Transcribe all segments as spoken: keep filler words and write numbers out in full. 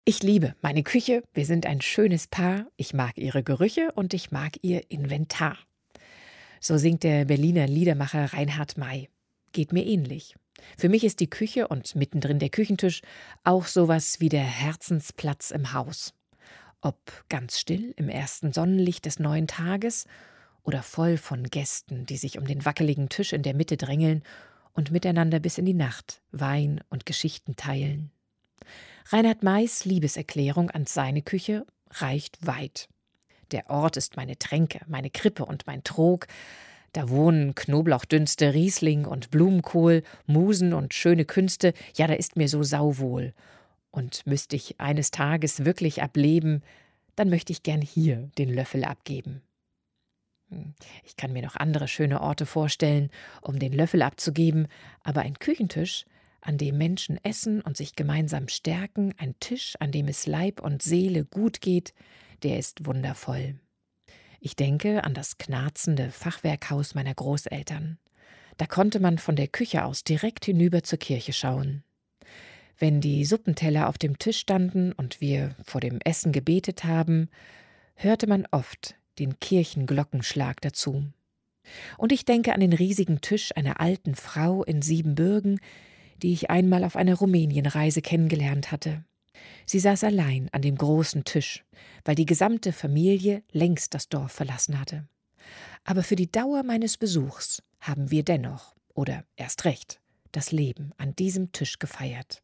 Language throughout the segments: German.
Ich liebe meine Küche, wir sind ein schönes Paar, ich mag ihre Gerüche und ich mag ihr Inventar. So singt der Berliner Liedermacher Reinhard May. Geht mir ähnlich. Für mich ist die Küche und mittendrin der Küchentisch auch sowas wie der Herzensplatz im Haus. Ob ganz still im ersten Sonnenlicht des neuen Tages oder voll von Gästen, die sich um den wackeligen Tisch in der Mitte drängeln und miteinander bis in die Nacht Wein und Geschichten teilen. Reinhard Mays Liebeserklärung an seine Küche reicht weit. Der Ort ist meine Tränke, meine Krippe und mein Trog. Da wohnen Knoblauchdünste, Riesling und Blumenkohl, Musen und schöne Künste. Ja, da ist mir so sauwohl. Und müsste ich eines Tages wirklich ableben, dann möchte ich gern hier den Löffel abgeben. Hm, Ich kann mir noch andere schöne Orte vorstellen, um den Löffel abzugeben, aber ein Küchentisch, an dem Menschen essen und sich gemeinsam stärken, ein Tisch, an dem es Leib und Seele gut geht, der ist wundervoll. Ich denke an das knarzende Fachwerkhaus meiner Großeltern. Da konnte man von der Küche aus direkt hinüber zur Kirche schauen. Wenn die Suppenteller auf dem Tisch standen und wir vor dem Essen gebetet haben, hörte man oft den Kirchenglockenschlag dazu. Und ich denke an den riesigen Tisch einer alten Frau in Siebenbürgen, die ich einmal auf einer Rumänienreise kennengelernt hatte. Sie saß allein an dem großen Tisch, weil die gesamte Familie längst das Dorf verlassen hatte. Aber für die Dauer meines Besuchs haben wir dennoch, oder erst recht, das Leben an diesem Tisch gefeiert.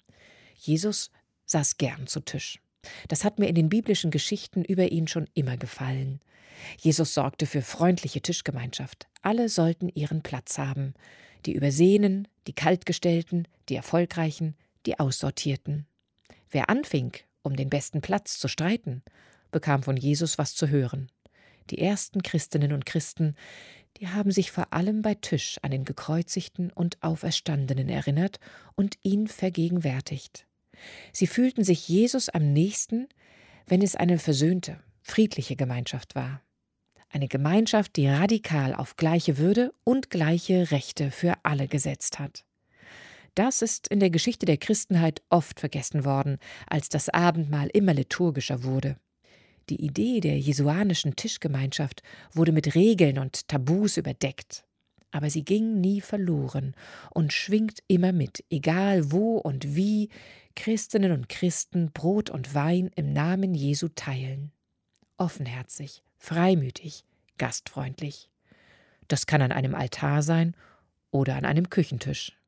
Jesus saß gern zu Tisch. Das hat mir in den biblischen Geschichten über ihn schon immer gefallen. Jesus sorgte für freundliche Tischgemeinschaft. Alle sollten ihren Platz haben. Die Übersehenen, die Kaltgestellten, die Erfolgreichen, die Aussortierten. Wer anfing, um den besten Platz zu streiten, bekam von Jesus was zu hören. Die ersten Christinnen und Christen, die haben sich vor allem bei Tisch an den Gekreuzigten und Auferstandenen erinnert und ihn vergegenwärtigt. Sie fühlten sich Jesus am nächsten, wenn es eine versöhnte, friedliche Gemeinschaft war. Eine Gemeinschaft, die radikal auf gleiche Würde und gleiche Rechte für alle gesetzt hat. Das ist in der Geschichte der Christenheit oft vergessen worden, als das Abendmahl immer liturgischer wurde. Die Idee der jesuanischen Tischgemeinschaft wurde mit Regeln und Tabus überdeckt. Aber sie ging nie verloren und schwingt immer mit, egal wo und wie Christinnen und Christen Brot und Wein im Namen Jesu teilen. Offenherzig, freimütig, gastfreundlich. Das kann an einem Altar sein oder an einem Küchentisch.